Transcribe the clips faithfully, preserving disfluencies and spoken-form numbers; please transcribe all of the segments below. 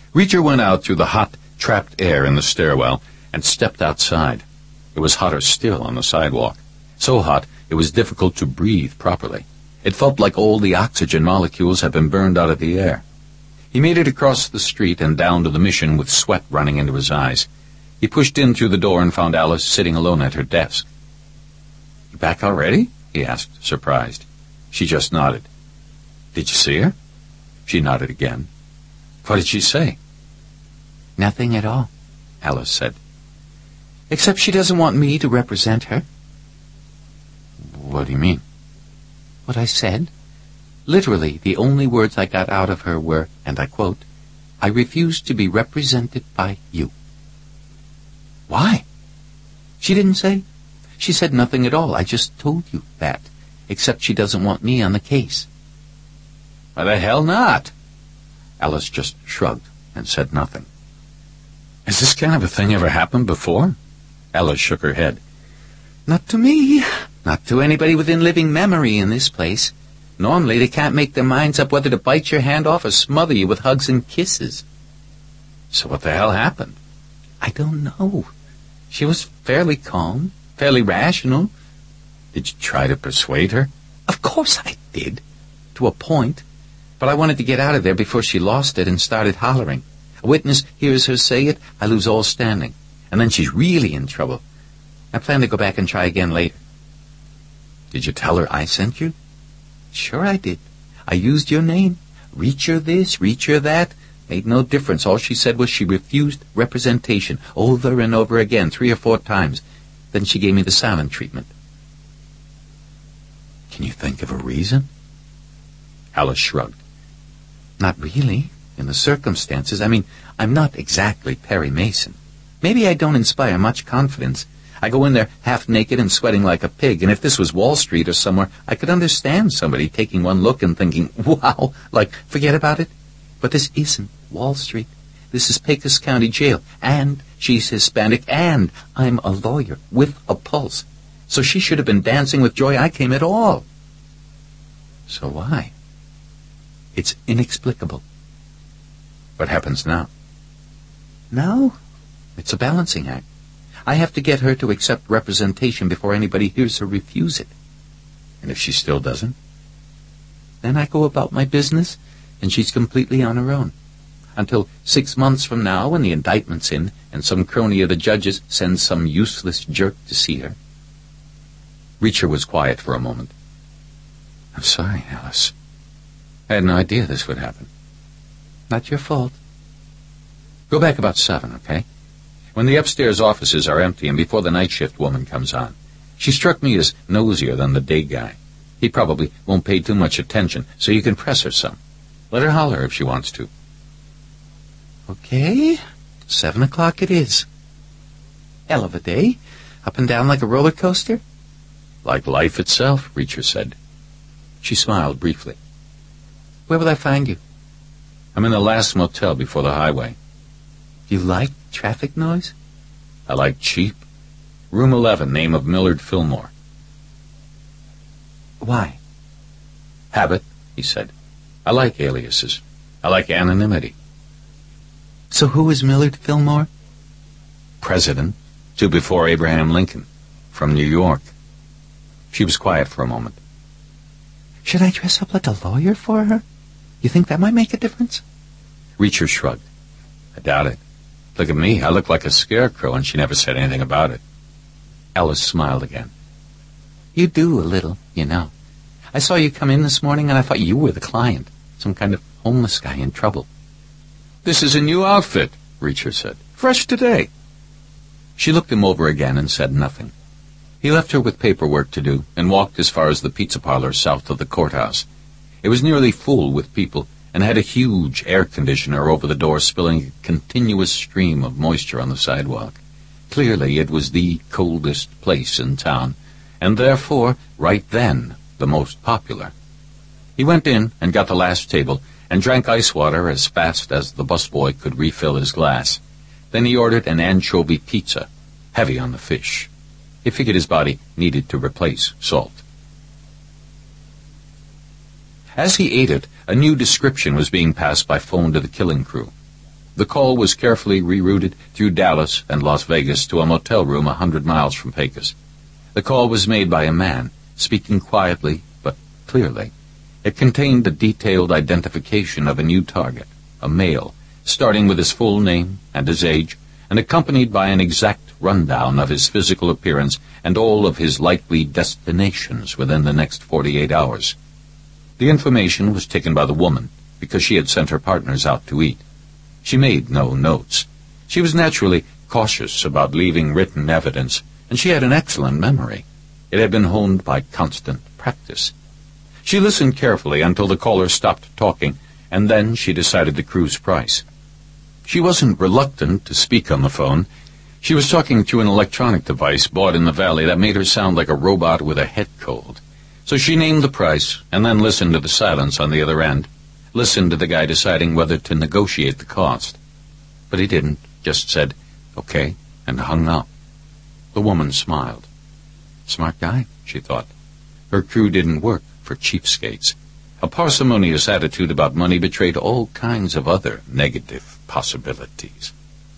Reacher went out through the hot, trapped air in the stairwell and stepped outside. It was hotter still on the sidewalk. So hot, it was difficult to breathe properly. It felt like all the oxygen molecules had been burned out of the air. He made it across the street and down to the Mission with sweat running into his eyes. He pushed in through the door and found Alice sitting alone at her desk. "You back already?" he asked, surprised. She just nodded. "Did you see her?" She nodded again. "What did she say?" "Nothing at all," Alice said. "Except she doesn't want me to represent her." "What do you mean?" "What I said. Literally, the only words I got out of her were, and I quote, 'I refuse to be represented by you.'" "Why?" "She didn't say. She said nothing at all. I just told you that. Except she doesn't want me on the case." "Why the hell not?" Alice just shrugged and said nothing. "Has this kind of a thing ever happened before?" Alice shook her head. "Not to me. Not to anybody within living memory in this place. Normally they can't make their minds up whether to bite your hand off or smother you with hugs and kisses." "So what the hell happened?" "I don't know. She was fairly calm, fairly rational." "Did you try to persuade her?" "Of course I did. To a point. But I wanted to get out of there before she lost it and started hollering. A witness hears her say it, I lose all standing. And then she's really in trouble. I plan to go back and try again later." "Did you tell her I sent you?" "Sure I did. I used your name. Reacher this, Reacher that. Made no difference. All she said was she refused representation over and over again, three or four times. Then she gave me the silent treatment." "Can you think of a reason?" Alice shrugged. "Not really. In the circumstances. I mean, I'm not exactly Perry Mason. Maybe I don't inspire much confidence. I go in there half naked and sweating like a pig, and if this was Wall Street or somewhere, I could understand somebody taking one look and thinking, wow, like, forget about it. But this isn't Wall Street. This is Pecos County Jail, and she's Hispanic, and I'm a lawyer with a pulse. So she should have been dancing with joy I came at all." "So why?" "It's inexplicable." "What happens now?" "Now? It's a balancing act. I have to get her to accept representation before anybody hears her refuse it." "And if she still doesn't?" "Then I go about my business, and she's completely on her own. Until six months from now, when the indictment's in, and some crony of the judge's sends some useless jerk to see her." Reacher was quiet for a moment. "I'm sorry, Alice. I had no idea this would happen." "Not your fault." "Go back about seven, okay? When the upstairs offices are empty and before the night shift woman comes on. She struck me as nosier than the day guy. He probably won't pay too much attention, so you can press her some. Let her holler if she wants to." "Okay, seven o'clock it is. Hell of a day. Up and down like a roller coaster?" "Like life itself," Reacher said. She smiled briefly. Where will I find you? I'm in the last motel before the highway. You like traffic noise? I like cheap. Room eleven, name of Millard Fillmore. Why? Habit, he said. I like aliases. I like anonymity. So who is Millard Fillmore? President, to before Abraham Lincoln, from New York. She was quiet for a moment. Should I dress up like a lawyer for her? You think that might make a difference? Reacher shrugged. I doubt it. Look at me. I look like a scarecrow, and she never said anything about it. Alice smiled again. You do a little, you know. I saw you come in this morning, and I thought you were the client, some kind of homeless guy in trouble. This is a new outfit, Reacher said. Fresh today. She looked him over again and said nothing. He left her with paperwork to do and walked as far as the pizza parlor south of the courthouse. It was nearly full with people and had a huge air conditioner over the door spilling a continuous stream of moisture on the sidewalk. Clearly it was the coldest place in town, and therefore, right then, the most popular. He went in and got the last table and drank ice water as fast as the busboy could refill his glass. Then he ordered an anchovy pizza, heavy on the fish. He figured his body needed to replace salt. As he ate it, a new description was being passed by phone to the killing crew. The call was carefully rerouted through Dallas and Las Vegas to a motel room a hundred miles from Pecos. The call was made by a man, speaking quietly but clearly. It contained the detailed identification of a new target, a male, starting with his full name and his age, and accompanied by an exact rundown of his physical appearance and all of his likely destinations within the next forty-eight hours. The information was taken by the woman, because she had sent her partners out to eat. She made no notes. She was naturally cautious about leaving written evidence, and she had an excellent memory. It had been honed by constant practice. She listened carefully until the caller stopped talking, and then she decided the crew's price. She wasn't reluctant to speak on the phone. She was talking through an electronic device bought in the valley that made her sound like a robot with a head cold. So she named the price, and then listened to the silence on the other end, listened to the guy deciding whether to negotiate the cost. But he didn't, just said, "Okay," and hung up. The woman smiled. Smart guy, she thought. Her crew didn't work for cheapskates. A parsimonious attitude about money betrayed all kinds of other negative possibilities.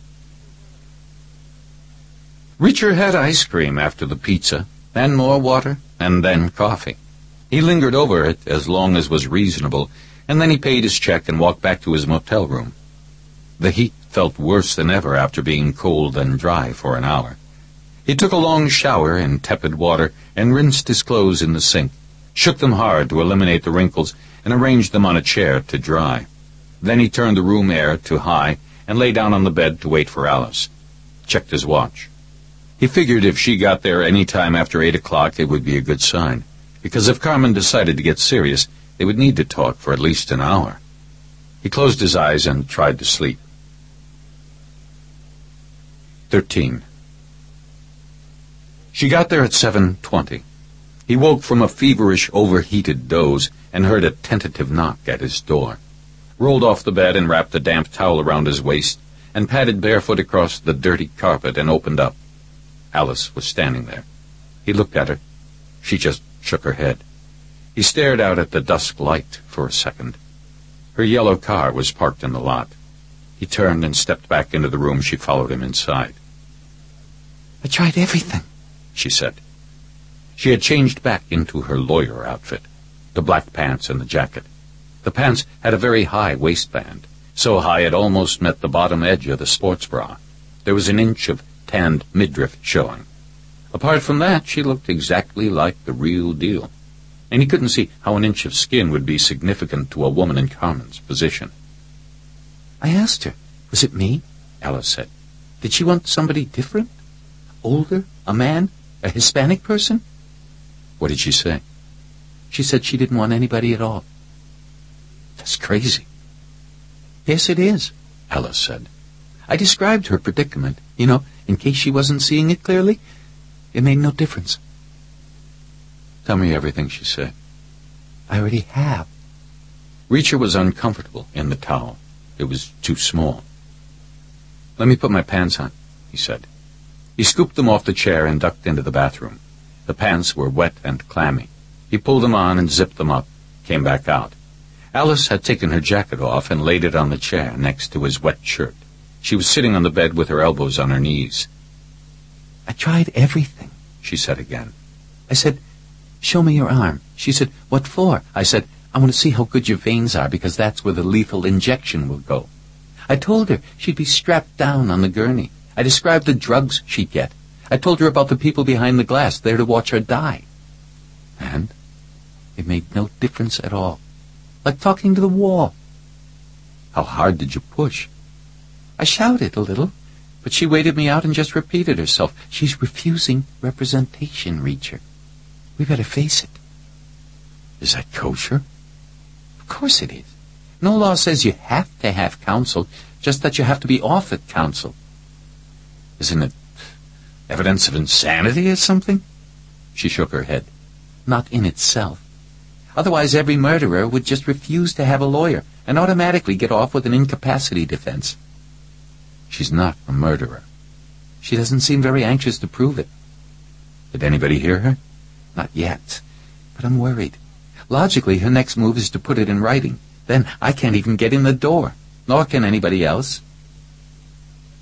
Reacher had ice cream after the pizza, then more water, and then coffee. He lingered over it as long as was reasonable, and then he paid his check and walked back to his motel room. The heat felt worse than ever after being cold and dry for an hour. He took a long shower in tepid water and rinsed his clothes in the sink, shook them hard to eliminate the wrinkles, and arranged them on a chair to dry. Then he turned the room air to high and lay down on the bed to wait for Alice. Checked his watch. He figured if she got there any time after eight o'clock, it would be a good sign, because if Carmen decided to get serious, they would need to talk for at least an hour. He closed his eyes and tried to sleep. Thirteen. She got there at seven twenty. He woke from a feverish, overheated doze and heard a tentative knock at his door. Rolled off the bed and wrapped a damp towel around his waist and padded barefoot across the dirty carpet and opened up. Alice was standing there. He looked at her. She just shook her head. He stared out at the dusk light for a second. Her yellow car was parked in the lot. He turned and stepped back into the room. She followed him inside. "I tried everything," she said. She had changed back into her lawyer outfit, the black pants and the jacket. The pants had a very high waistband, so high it almost met the bottom edge of the sports bra. There was an inch of tanned midriff showing. Apart from that, she looked exactly like the real deal, and he couldn't see how an inch of skin would be significant to a woman in Carmen's position. "I asked her, was it me?" Alice said. "Did she want somebody different? Older? A man? A Hispanic person?" "What did she say?" "She said she didn't want anybody at all." "That's crazy." "Yes, it is," Alice said. "I described her predicament, you know, in case she wasn't seeing it clearly. It made no difference." "Tell me everything she said." "I already have." Reacher was uncomfortable in the towel. It was too small. "Let me put my pants on," he said. He scooped them off the chair and ducked into the bathroom. The pants were wet and clammy. He pulled them on and zipped them up, came back out. Alice had taken her jacket off and laid it on the chair next to his wet shirt. She was sitting on the bed with her elbows on her knees. "I tried everything," she said again. "I said, 'Show me your arm.' She said, 'What for?' I said, 'I want to see how good your veins are, because that's where the lethal injection will go.' I told her she'd be strapped down on the gurney. I described the drugs she'd get. I told her about the people behind the glass there to watch her die. And it made no difference at all. Like talking to the wall." "How hard did you push?" "I shouted a little, but she waited me out and just repeated herself. She's refusing representation, Reacher. We better face it." "Is that kosher?" "Of course it is. No law says you have to have counsel, just that you have to be offered counsel." "Isn't it evidence of insanity or something?" She shook her head. "Not in itself. Otherwise every murderer would just refuse to have a lawyer and automatically get off with an incapacity defense." "She's not a murderer." "She doesn't seem very anxious to prove it." "Did anybody hear her?" "Not yet, but I'm worried. Logically, her next move is to put it in writing. Then I can't even get in the door, nor can anybody else.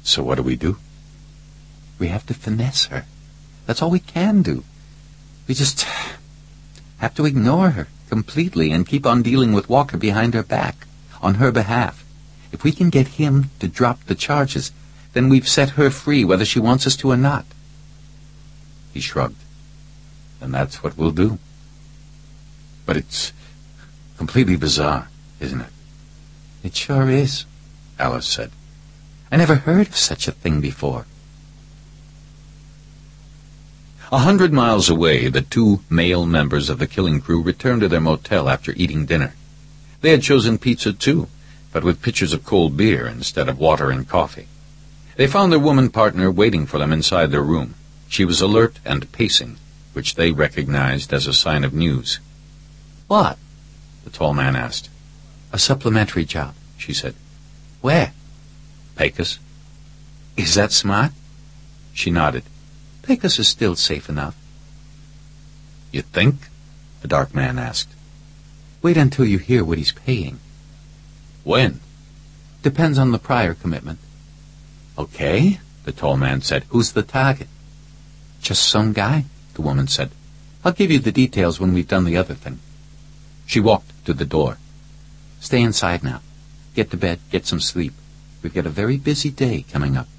So what do we do? We have to finesse her. That's all we can do. We just have to ignore her completely and keep on dealing with Walker behind her back, on her behalf. If we can get him to drop the charges, then we've set her free, whether she wants us to or not. He shrugged. Then that's what we'll do. But it's completely bizarre, isn't it? It sure is, Alice said. I never heard of such a thing before. A hundred miles away, the two male members of the killing crew returned to their motel after eating dinner. They had chosen pizza, too, but with pitchers of cold beer instead of water and coffee. They found their woman partner waiting for them inside their room. She was alert and pacing, which they recognized as a sign of news. What? The tall man asked. A supplementary job, she said. Where? Pecos. Is that smart? She nodded. Pecos is still safe enough. You think? The dark man asked. Wait until you hear what he's paying. When? Depends on the prior commitment. Okay, the tall man said. Who's the target? Just some guy, the woman said. I'll give you the details when we've done the other thing. She walked to the door. Stay inside now. Get to bed, get some sleep. We've got a very busy day coming up.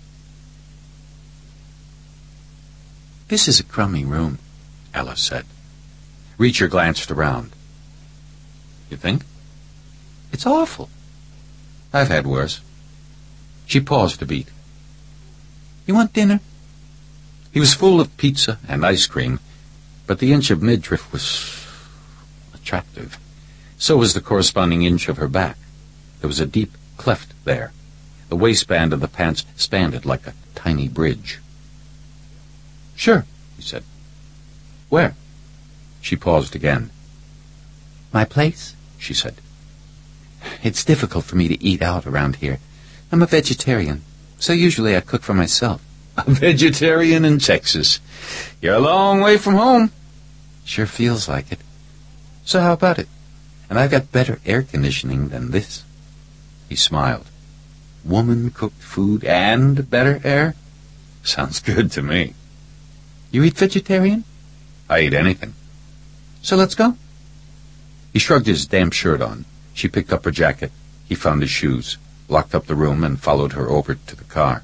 This is a crummy room, Alice said. Reacher glanced around. You think? It's awful. I've had worse. She paused a beat. You want dinner? He was full of pizza and ice cream, but the inch of midriff was attractive. So was the corresponding inch of her back. There was a deep cleft there. The waistband of the pants spanned it like a tiny bridge. Sure, he said. Where? She paused again. My place, she said. It's difficult for me to eat out around here. I'm a vegetarian, so usually I cook for myself. A vegetarian in Texas. You're a long way from home. Sure feels like it. So how about it? And I've got better air conditioning than this. He smiled. Woman-cooked food and better air? Sounds good to me. You eat vegetarian? I eat anything. So let's go. He shrugged his damp shirt on. She picked up her jacket. He found his shoes, locked up the room, and followed her over to the car.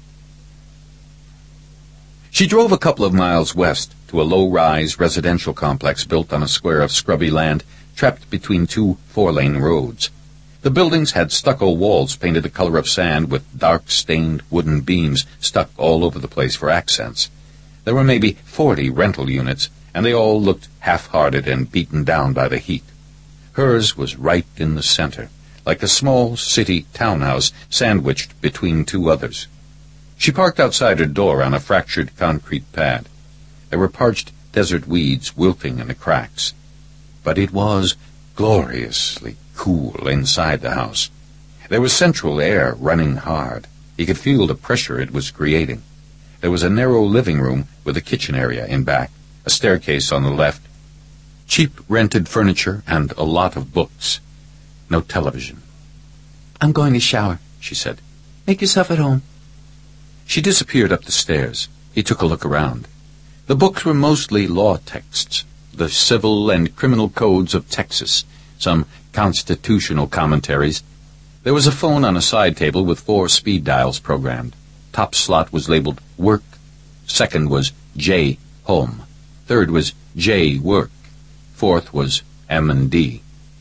She drove a couple of miles west to a low-rise residential complex built on a square of scrubby land trapped between two four-lane roads. The buildings had stucco walls painted the color of sand with dark-stained wooden beams stuck all over the place for accents. There were maybe forty rental units, and they all looked half-hearted and beaten down by the heat. Hers was right in the center, like a small city townhouse sandwiched between two others. She parked outside her door on a fractured concrete pad. There were parched desert weeds wilting in the cracks. But it was gloriously cool inside the house. There was central air running hard. He could feel the pressure it was creating. There was a narrow living room with a kitchen area in back, a staircase on the left, cheap rented furniture, and a lot of books. No television. I'm going to shower, she said. Make yourself at home. She disappeared up the stairs. He took a look around. The books were mostly law texts, the civil and criminal codes of Texas, some constitutional commentaries. There was a phone on a side table with four speed dials programmed. Top slot was labeled Work. Second was J, Home. Third was J, Work. Fourth was M and D.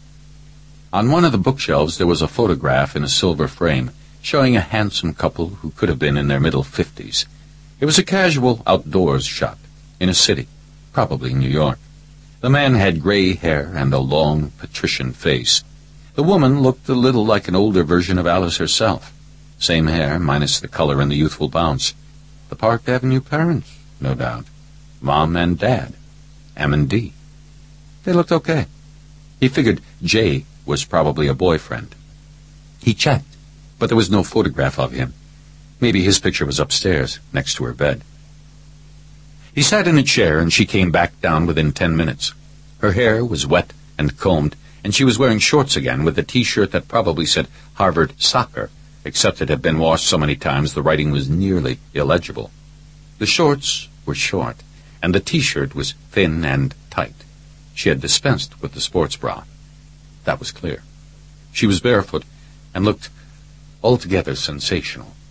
On one of the bookshelves there was a photograph in a silver frame showing a handsome couple who could have been in their middle fifties. It was a casual outdoors shot in a city, probably New York. The man had gray hair and a long, patrician face. The woman looked a little like an older version of Alice herself. Same hair, minus the color and the youthful bounce. The Park Avenue parents, no doubt. Mom and Dad. M and D. They looked okay. He figured Jay was probably a boyfriend. He checked, but there was no photograph of him. Maybe his picture was upstairs, next to her bed. He sat in a chair, and she came back down within ten minutes. Her hair was wet and combed, and she was wearing shorts again with a T-shirt that probably said Harvard Soccer, Except it had been washed so many times, the writing was nearly illegible. The shorts were short, and the T-shirt was thin and tight. She had dispensed with the sports bra. That was clear. She was barefoot and looked altogether sensational.